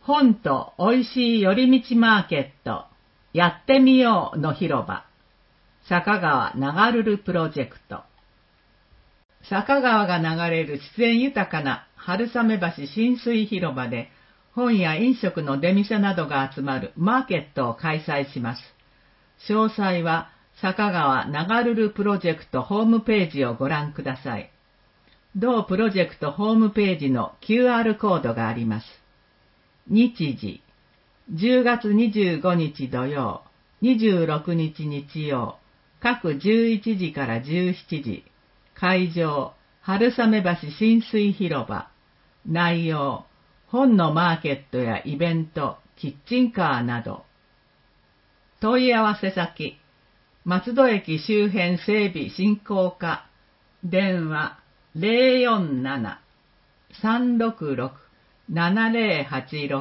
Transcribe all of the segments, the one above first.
本とおいしい寄り道マーケット、やってみようの広場、坂川長瑠プロジェクト。坂川が流れる自然豊かな春雨橋親水広場で、本や飲食の出店などが集まるマーケットを開催します。詳細は坂川長瑠プロジェクトホームページをご覧ください。同プロジェクトホームページの QR コードがあります。日時、10月25日土曜、26日日曜、各11時から17時、会場、春雨橋親水広場、内容、本のマーケットやイベント、キッチンカーなど。問い合わせ先、松戸駅周辺整備振興課、電話 047-366-7086。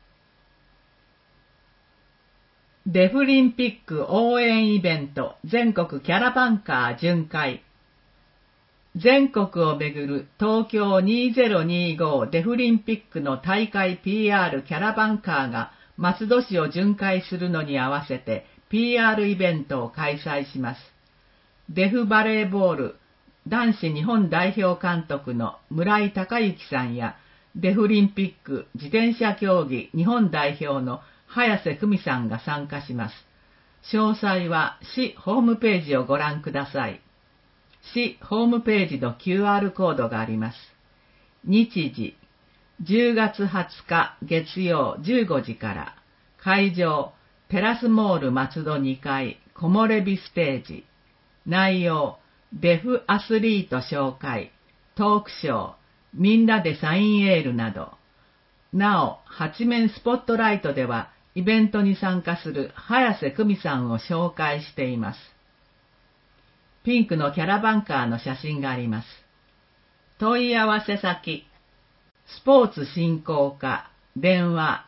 デフリンピック応援イベント全国キャラバンカー巡回。全国を巡る東京2025デフリンピックの大会 PR キャラバンカーが松戸市を巡回するのに合わせて PR イベントを開催します。デフバレーボール男子日本代表監督の村井孝之さんやデフリンピック自転車競技日本代表の早瀬久美さんが参加します。詳細は市ホームページをご覧ください。市ホームページの QR コードがあります。日時、10月20日月曜15時から、会場、テラスモール松戸2階、木漏れ日ステージ。内容、デフアスリート紹介、トークショー、みんなでサインエールなど。なお、八面スポットライトでは、イベントに参加する早瀬久美さんを紹介しています。ピンクのキャラバンカーの写真があります。問い合わせ先、スポーツ振興課、電話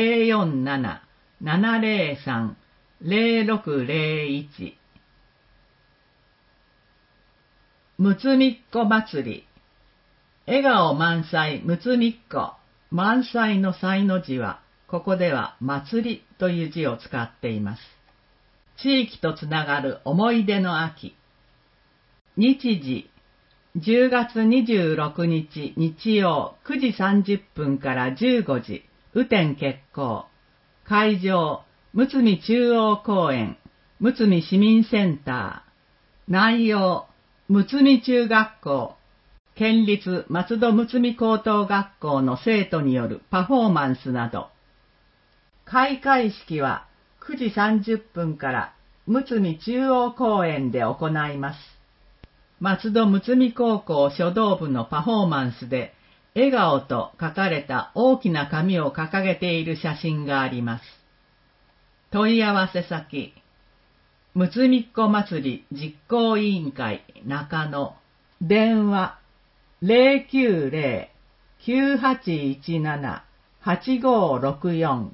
047-703-0601。むつみっこ祭り。笑顔満載むつみっこ。満載の祭の字は、ここでは祭りという字を使っています。地域とつながる思い出の秋。日時、10月26日日曜9時30分から15時、雨天決行。会場、むつみ中央公園、むつみ市民センター。内容、むつみ中学校、県立松戸むつみ高等学校の生徒によるパフォーマンスなど。開会式は9時30分からむつみ中央公園で行います。松戸むつみ高校書道部のパフォーマンスで、笑顔と書かれた大きな紙を掲げている写真があります。問い合わせ先、むつみっこ祭り実行委員会中野、電話 090-9817-8564。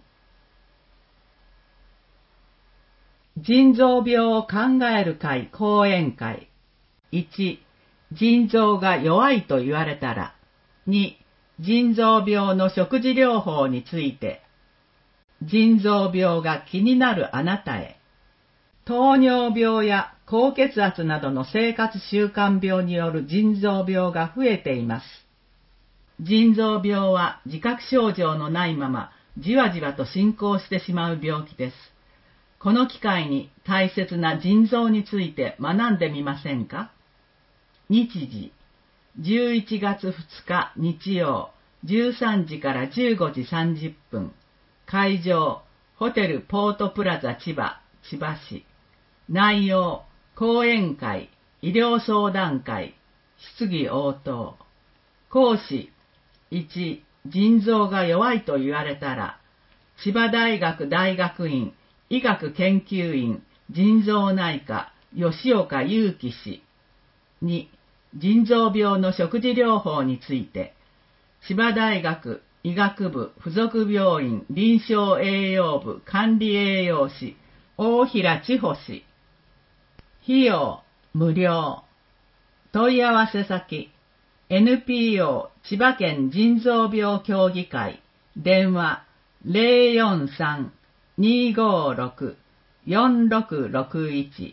腎臓病を考える会講演会。1、腎臓が弱いと言われたら。2、腎臓病の食事療法について。腎臓病が気になるあなたへ。糖尿病や高血圧などの生活習慣病による腎臓病が増えています。腎臓病は自覚症状のないままじわじわと進行してしまう病気です。この機会に大切な腎臓について学んでみませんか？日時、11月2日日曜、13時から15時30分。会場、ホテルポートプラザ千葉、千葉市。内容、講演会、医療相談会、質疑応答。講師、1、腎臓が弱いと言われたら、千葉大学大学院医学研究院腎臓内科吉岡祐樹氏。2、腎臓病の食事療法について、千葉大学医学部附属病院臨床栄養部管理栄養士大平千穂氏。費用無料。問い合わせ先、NPO 千葉県腎臓病協議会、電話 043-256-4661。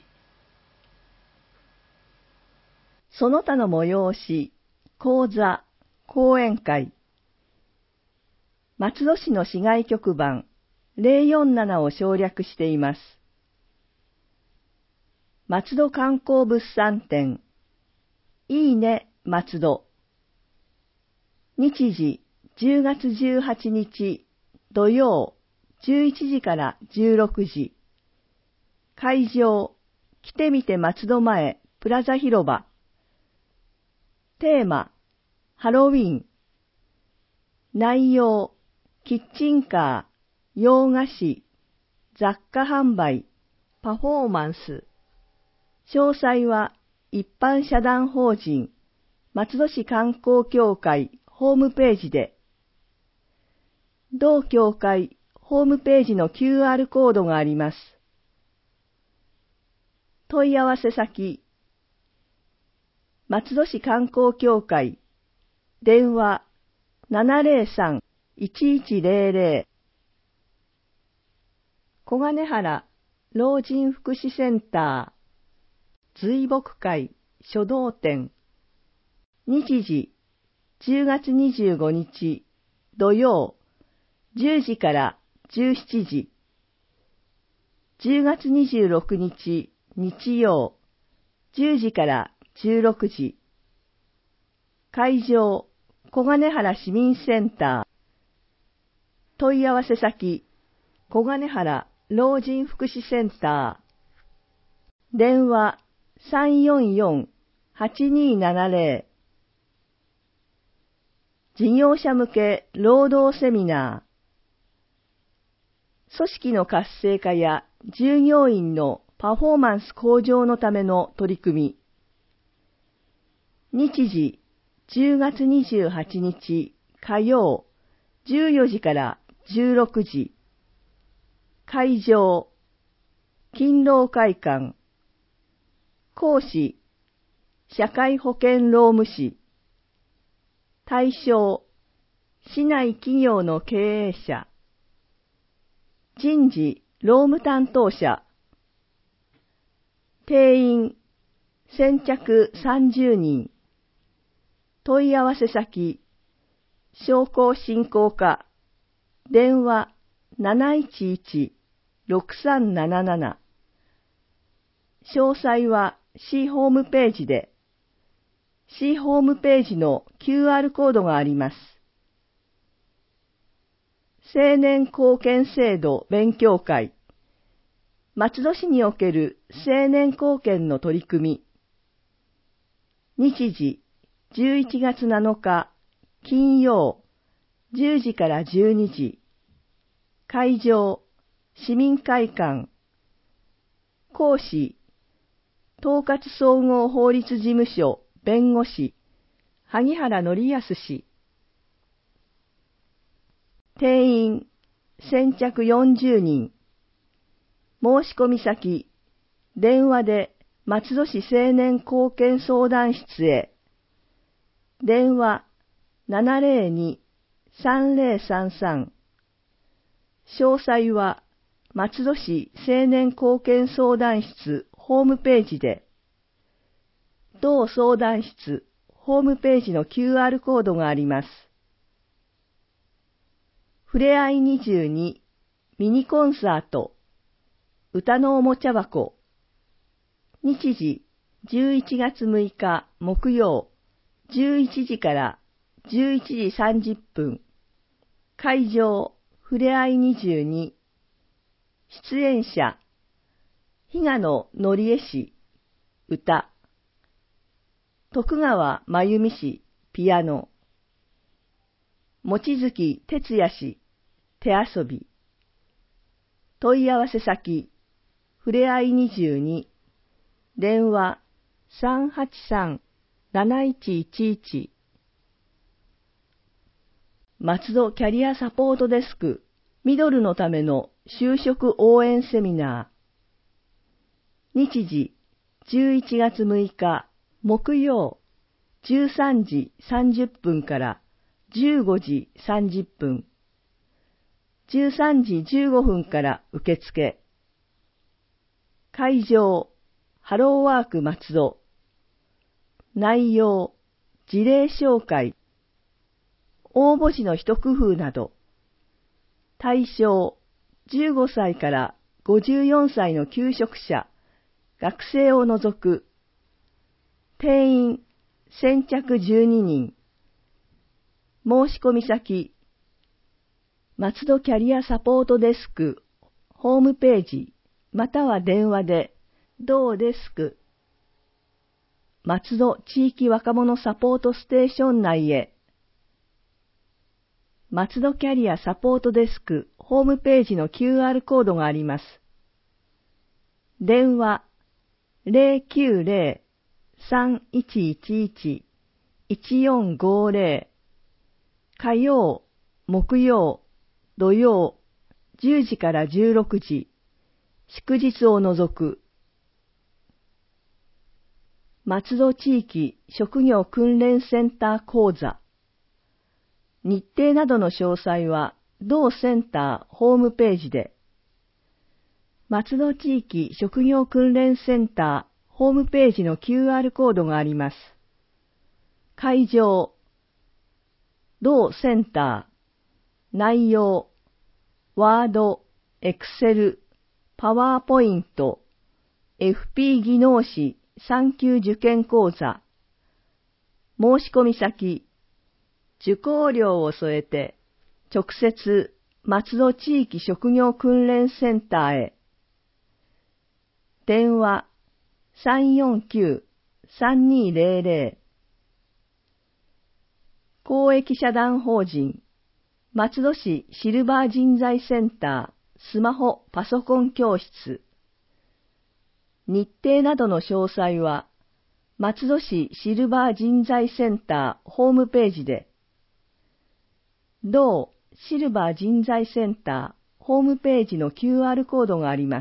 その他の催し、講座、講演会。松戸市の市外局番047を省略しています。松戸観光物産展、いいね松戸。日時10月18日土曜11時から16時。会場、来てみて松戸前プラザ広場。テーマ、ハロウィン。内容、キッチンカー、洋菓子、雑貨販売、パフォーマンス。詳細は一般社団法人松戸市観光協会ホームページで。同協会ホームページの QR コードがあります。問い合わせ先、松戸市観光協会、電話703-1100。小金原老人福祉センター随木会書道展。日時10月25日土曜10時から17時。10月26日日曜10時から16時。会場小金原市民センター。問い合わせ先小金原老人福祉センター。電話344-8270。事業者向け労働セミナー。組織の活性化や従業員のパフォーマンス向上のための取り組み。日時10月28日火曜14時から16時。会場勤労会館。講師社会保険労務士。対象市内企業の経営者。人事労務担当者。定員先着30人。問い合わせ先商工振興課。電話711-6377。詳細は市ホームページで。市ホームページの QR コードがあります。青年貢献制度勉強会。松戸市における青年貢献の取り組み。日時11月7日金曜10時から12時。会場市民会館。講師統括総合法律事務所弁護士萩原則康氏。定員先着40人。申し込み先電話で松戸市青年貢献相談室へ。電話702-3033。詳細は松戸市青年貢献相談室ホームページで。同相談室ホームページの QR コードがあります。ふれあい22ミニコンサート歌のおもちゃ箱。日時11月6日木曜11時から11時30分。会場ふれあい22。出演者比嘉野則恵氏歌。徳川真由美氏ピアノ。望月哲也氏手遊び。問い合わせ先ふれあい22。電話383-7111。松戸キャリアサポートデスクミドルのための就職応援セミナー。日時11月6日木曜13時30分から15時30分。 13時15分から受付。会場、ハローワーク松戸。内容、事例紹介。応募時の一工夫など。対象、15歳から54歳の求職者、学生を除く。定員、先着12人。申し込み先、松戸キャリアサポートデスク、ホームページ、または電話で、同デスク、松戸地域若者サポートステーション内へ。松戸キャリアサポートデスク、ホームページの QR コードがあります。電話、090-3111-1450。火曜、木曜、土曜、10時から16時、祝日を除く。松戸地域職業訓練センター講座。日程などの詳細は同センターホームページで。松戸地域職業訓練センターホームページの QR コードがあります。会場、同センター、内容、ワード、エクセル、パワーポイント、FP 技能士3級受験講座。申し込み先、受講料を添えて、直接松戸地域職業訓練センターへ。電話、349-3200。公益社団法人、松戸市シルバー人材センタースマホパソコン教室。日程などの詳細は、松戸市シルバー人材センターホームページで、同シルバー人材センターホームページの QR コードがあります。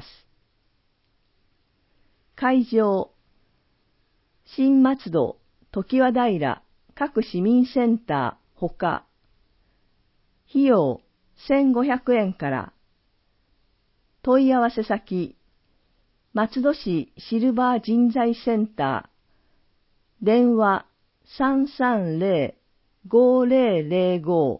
会場、新松戸、常盤平、各市民センターほか。費用1500円から。問い合わせ先、松戸市シルバー人材センター、電話330-5005。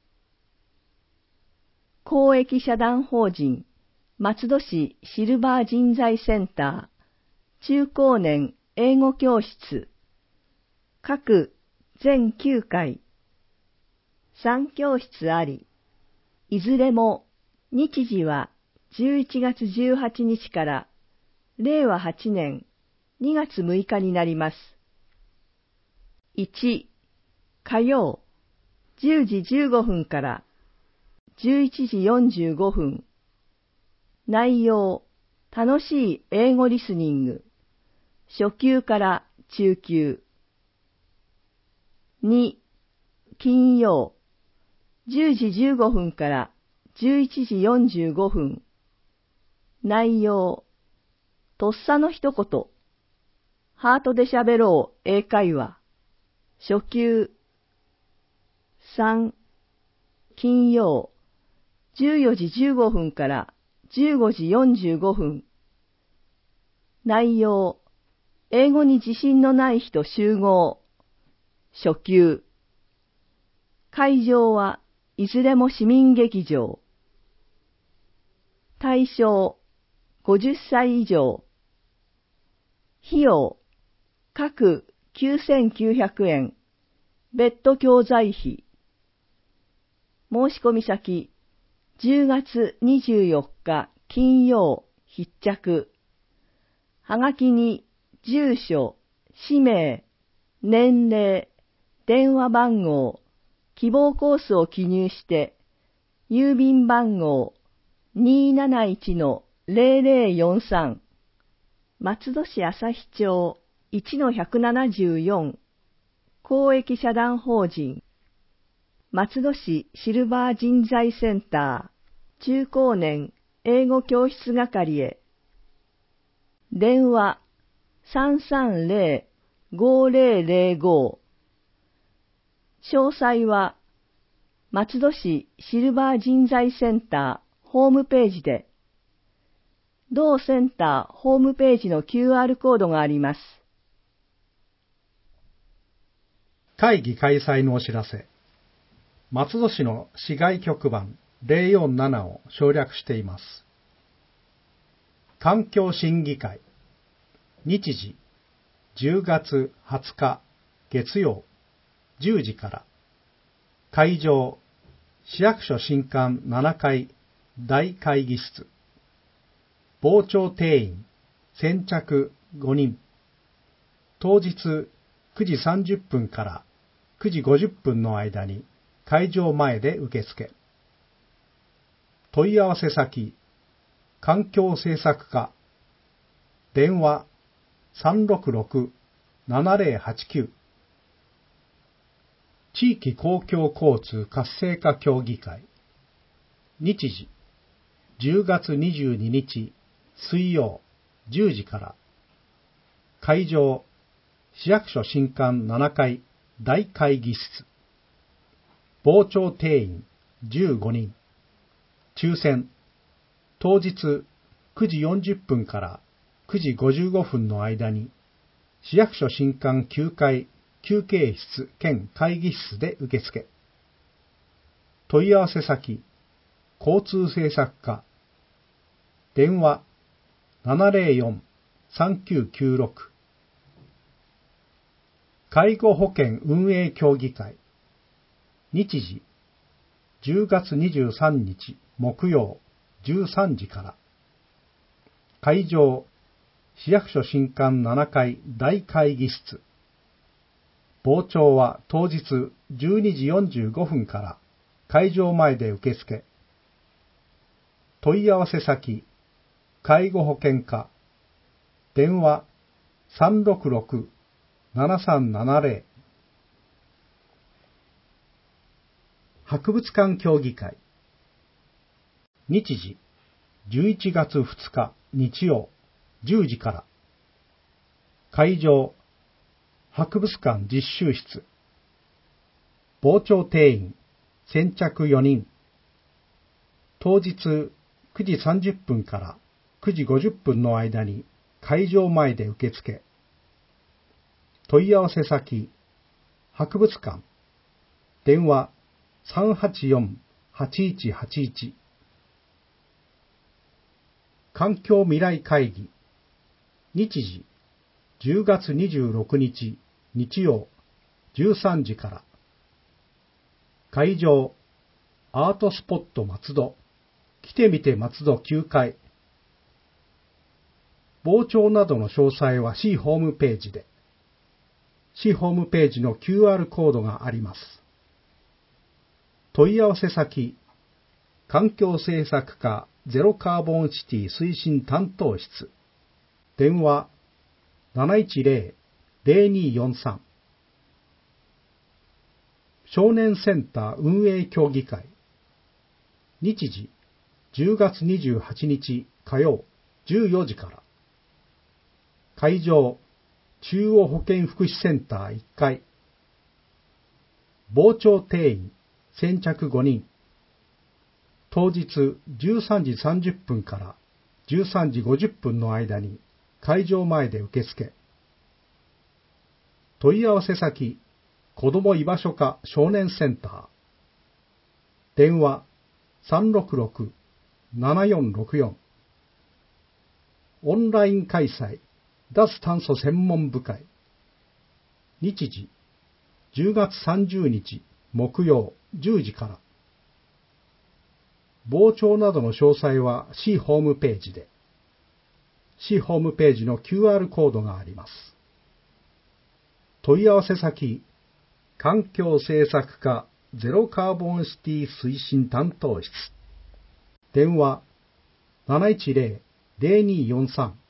公益社団法人、松戸市シルバー人材センター、中高年英語教室、各全9回、3教室あり、いずれも日時は11月18日から令和8年2月6日になります。1、火曜、10時15分から11時45分。内容、楽しい英語リスニング。初級から中級。2、金曜、10時15分から11時45分。内容、とっさの一言。ハートで喋ろう英会話。初級。3、金曜、14時15分から15時45分。内容、英語に自信のない人集合。初級。会場はいずれも市民劇場。対象、50歳以上。費用、各9900円。別途教材費。申し込み先、10月24日金曜必着。はがきに住所、氏名、年齢、電話番号、希望コースを記入して、郵便番号 271-0043 松戸市朝日町 1-174 公益社団法人松戸市シルバー人材センター中高年英語教室係へ。電話330-5005。詳細は松戸市シルバー人材センターホームページで、同センターホームページの QR コードがあります。 会議開催のお知らせ。松戸市の市外局番047を省略しています。環境審議会。日時10月20日月曜10時から。会場市役所新館7階大会議室。傍聴定員先着5人。当日9時30分から9時50分の間に会場前で受付。問い合わせ先環境政策課。電話366-7089。地域公共交通活性化協議会。日時10月22日水曜10時から。会場市役所新館7階大会議室。傍聴定員15人。抽選当日9時40分から9時55分の間に市役所新館9階休憩室兼会議室で受付。問い合わせ先交通政策課。電話704-3996。介護保険運営協議会。日時10月23日木曜13時から。会場市役所新館7階大会議室。傍聴は当日12時45分から会場前で受付。問い合わせ先介護保険課。電話366-7370。博物館協議会。日時11月2日日曜10時から。会場博物館実習室。傍聴定員先着4人。当日9時30分から9時50分の間に会場前で受付。問い合わせ先博物館。電話384-8181。環境未来会議。日時10月26日日曜13時から。会場アートスポット松戸。来てみて松戸9階。傍聴などの詳細は市ホームページで。市ホームページの QR コードがあります。問い合わせ先環境政策課ゼロカーボンシティ推進担当室。電話710-0243。少年センター運営協議会。日時10月28日火曜14時から。会場中央保健福祉センター1階。傍聴定員先着5人。当日13時30分から13時50分の間に会場前で受付。問い合わせ先子ども居場所課少年センター。電話366-7464。オンライン開催脱炭素専門部会。日時10月30日木曜10時から。傍聴などの詳細は市ホームページで。市ホームページの QR コードがあります。問い合わせ先環境政策課ゼロカーボンシティ推進担当室。電話710-0243。